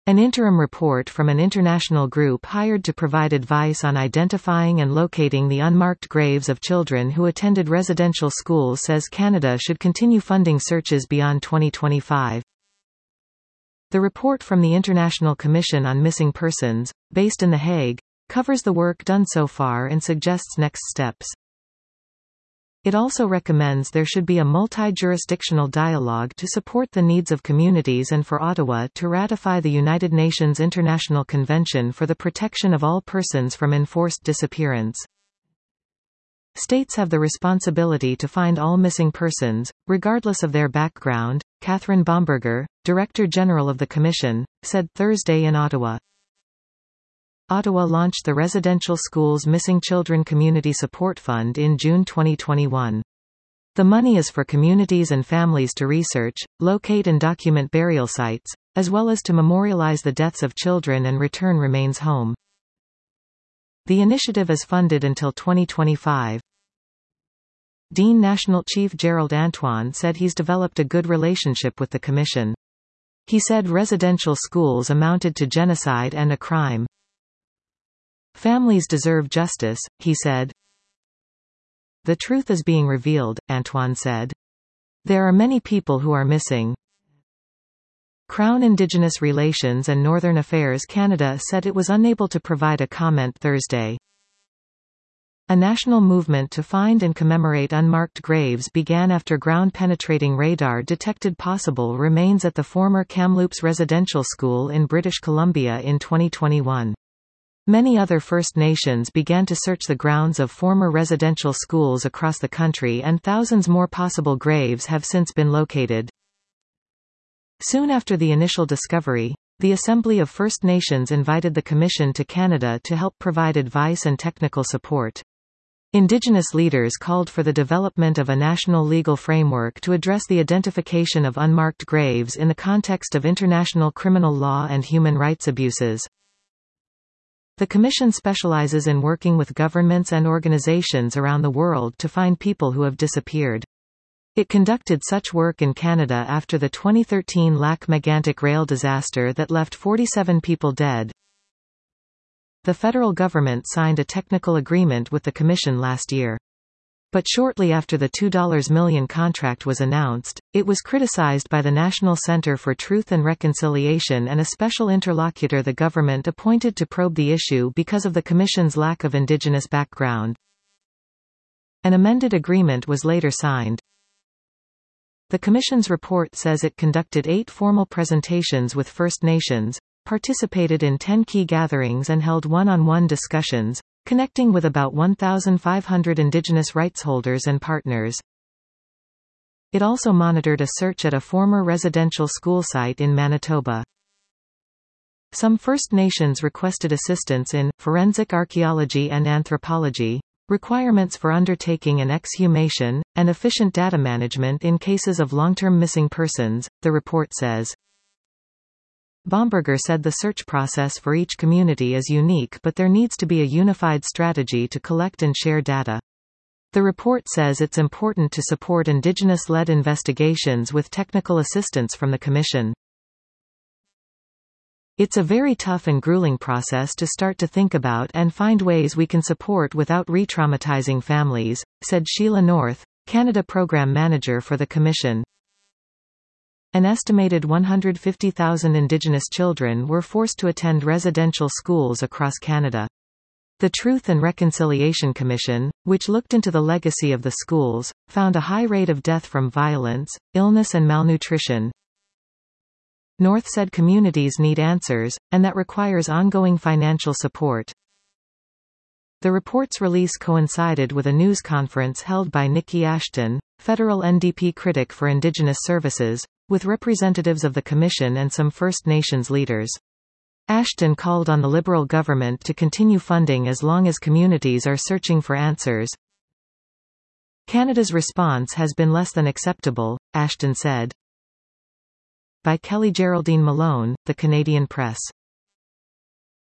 An interim report from an international group hired to provide advice on identifying and locating the unmarked graves of children who attended residential schools says Canada should continue funding searches beyond 2025. The report from the International Commission on Missing Persons, based in The Hague, covers the work done so far and suggests next steps. It also recommends there should be a multi-jurisdictional dialogue to support the needs of communities and for Ottawa to ratify the United Nations International Convention for the Protection of All Persons from Enforced Disappearance. States have the responsibility to find all missing persons, regardless of their background, Catherine Bomberger, Director General of the Commission, said Thursday in Ottawa. Ottawa launched the Residential Schools Missing Children Community Support Fund in June 2021. The money is for communities and families to research, locate and document burial sites, as well as to memorialize the deaths of children and return remains home. The initiative is funded until 2025. Dean National Chief Gerald Antoine said he's developed a good relationship with the Commission. He said residential schools amounted to genocide and a crime. Families deserve justice, he said. The truth is being revealed, Antoine said. There are many people who are missing. Crown Indigenous Relations and Northern Affairs Canada said it was unable to provide a comment Thursday. A national movement to find and commemorate unmarked graves began after ground-penetrating radar detected possible remains at the former Kamloops Residential School in British Columbia in 2021. Many other First Nations began to search the grounds of former residential schools across the country, and thousands more possible graves have since been located. Soon after the initial discovery, the Assembly of First Nations invited the Commission to Canada to help provide advice and technical support. Indigenous leaders called for the development of a national legal framework to address the identification of unmarked graves in the context of international criminal law and human rights abuses. The Commission specializes in working with governments and organizations around the world to find people who have disappeared. It conducted such work in Canada after the 2013 Lac-Mégantic rail disaster that left 47 people dead. The federal government signed a technical agreement with the Commission last year. But shortly after the $2 million contract was announced, it was criticized by the National Center for Truth and Reconciliation and a special interlocutor the government appointed to probe the issue because of the Commission's lack of Indigenous background. An amended agreement was later signed. The Commission's report says it conducted 8 formal presentations with First Nations, participated in 10 key gatherings and held one-on-one discussions, connecting with about 1,500 Indigenous rights holders and partners. It also monitored a search at a former residential school site in Manitoba. Some First Nations requested assistance in forensic archaeology and anthropology, requirements for undertaking an exhumation, and efficient data management in cases of long-term missing persons, the report says. Bomberger said the search process for each community is unique, but there needs to be a unified strategy to collect and share data. The report says it's important to support Indigenous-led investigations with technical assistance from the Commission. It's a very tough and grueling process to start to think about and find ways we can support without re-traumatizing families, said Sheila North, Canada Program Manager for the Commission. An estimated 150,000 Indigenous children were forced to attend residential schools across Canada. The Truth and Reconciliation Commission, which looked into the legacy of the schools, found a high rate of death from violence, illness and malnutrition. North said communities need answers, and that requires ongoing financial support. The report's release coincided with a news conference held by Nikki Ashton, federal NDP critic for Indigenous Services, with representatives of the Commission and some First Nations leaders. Ashton called on the Liberal government to continue funding as long as communities are searching for answers. Canada's response has been less than acceptable, Ashton said. By Kelly Geraldine Malone, The Canadian Press.